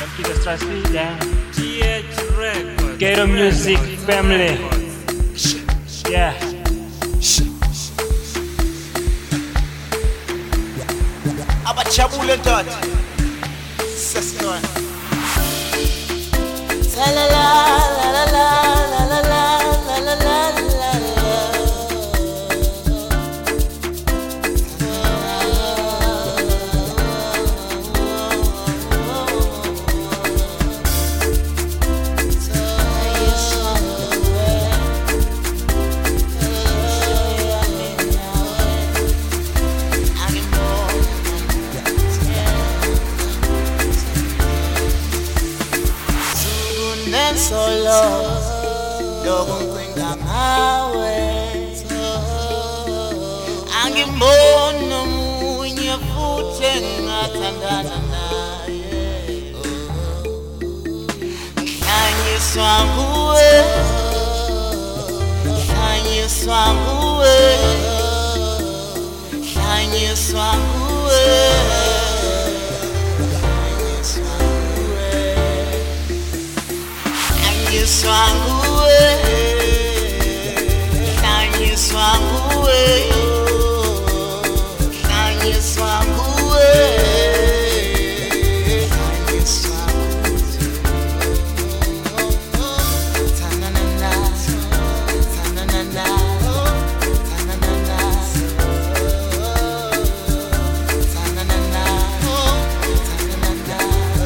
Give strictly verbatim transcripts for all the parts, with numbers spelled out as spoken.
Kita Strasby dan G H Records. Ghetto Music Family. Yeah. Abachabule dot. Seston. La la la la la la la la la la la. Solo, don't bring up my way. Angimono munye futhi ngathandana naye. Khanyiswa nguwe, khanyiswa nguwe, khanyiswa nguwe. Swangwe, Kanye swangwe, Kanye swangwe, Kanye swangwe. Tananana, tananana, tananana, tananana, tananana.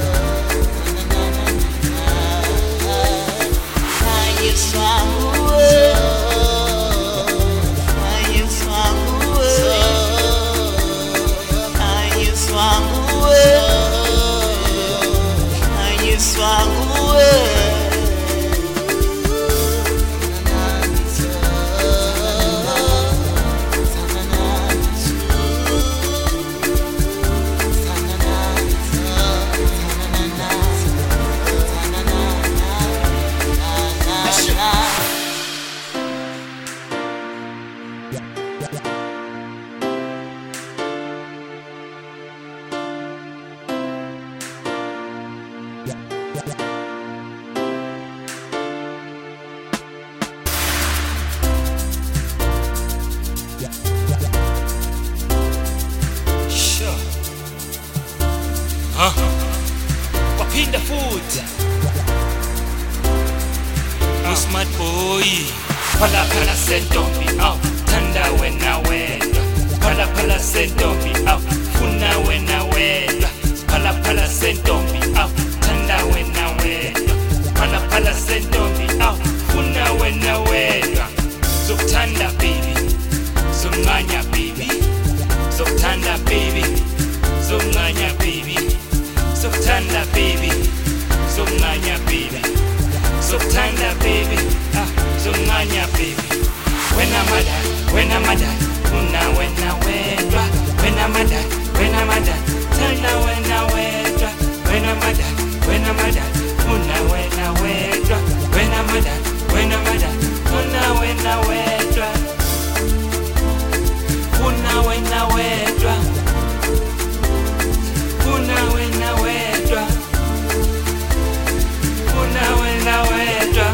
Wapinda food. Uh. Smart boy. Pala pala said don't be out. Tanda when I wed. Pala pala said don't be out. Funa when I wed. Pala pala said don't be out. Tanda when I wed. Pala pala said don't be out. Funa when I wed. Zoktanda baby. Zonganya baby. Zoktanda baby. Zonganya baby. Zoktanda baby. Zonganya baby. Zoktanda baby. Ah, Zonganya baby. When I'm a dad, when I'm a dad, una when I wedwa. When I'm a dad, when I'm a dad, tanda when I wedwa. When I'm a dad, when I'm a dad, una when I wedwa. When I'm a dad, when I'm a dad, una when I wedwa. Una when I wedwa. Una when I wedwa. Una when I wedwa.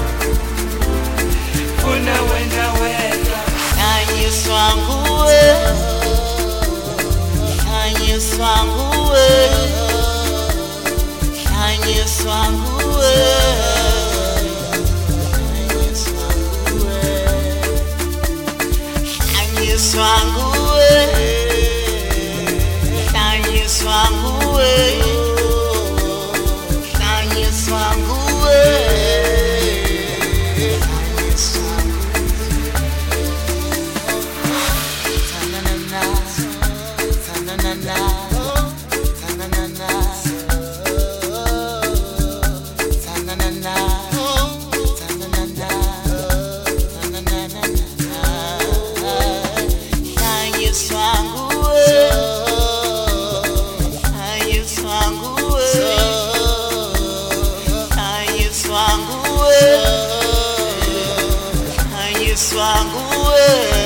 Una when I wedwa. Kanye swangwe, Kanye swangwe, Kanye swangwe, Kanye swangwe, Kanye swangwe, Kanye swangwe, Kanye swangwe. Swangwe,